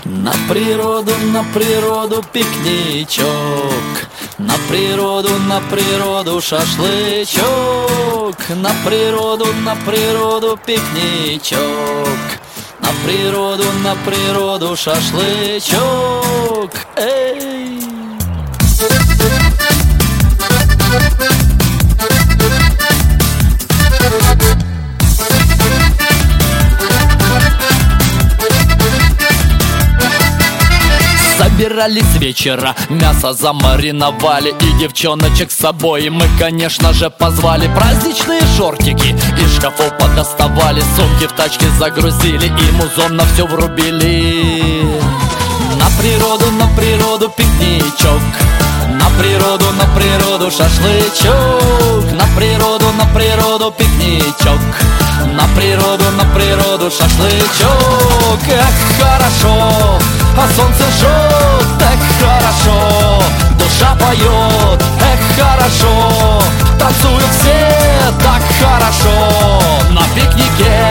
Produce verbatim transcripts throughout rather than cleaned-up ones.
На природу, на природу пикничок, на природу, на природу шашлычок, на природу, на природу пикничок, на природу, на природу шашлычок. Эй! Собирались с вечера, мясо замариновали и девчоночек с собой мы, конечно же, позвали. Праздничные шортики из шкафов подоставали, сумки в тачке загрузили и музон на все врубили. На природу, на природу пикничок, на природу, на природу шашлычок, на природу, на природу пикничок, на природу, на природу шашлычок. Эх, хорошо, а солнце жжет, эх, хорошо, душа поет, эх, хорошо, танцуют все так хорошо на пикнике.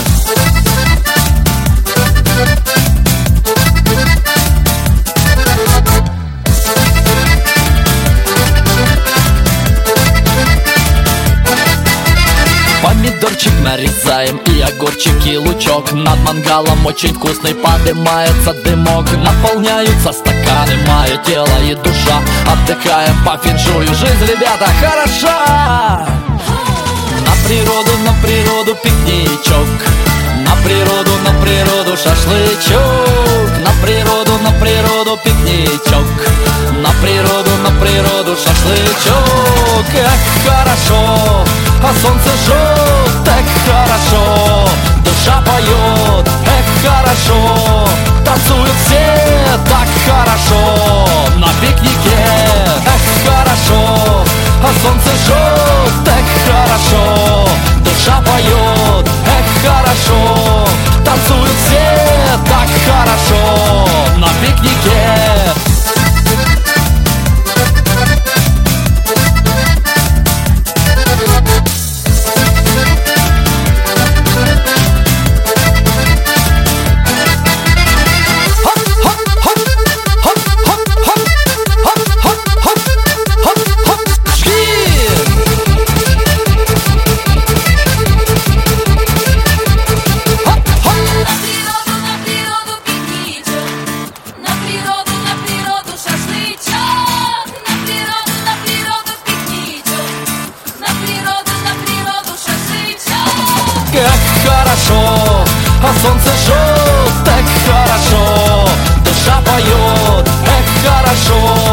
Помидорчик нарезаем и огурчик и лучок. Над мангалом очень вкусный подымается дымок. Наполняются стаканы, мое тело и душа. Отдыхаем по феншую, жизнь, ребята, хороша. На природу, на природу пикничок, на природу, на природу шашлычок, на природу, на природу пикничок, на природу, на природу шашлычок. Эх, хорошо, а солнце жжет, эх, хорошо, душа поет, эх, хорошо, танцуют все так хорошо на пикнике. Эх, хорошо, а солнце жжет, эх, хорошо, душа поет, эх, хорошо, танцуют все так хорошо на пикнике. Эх, хорошо, а солнце жжет, эх, хорошо, душа поет, эх, хорошо,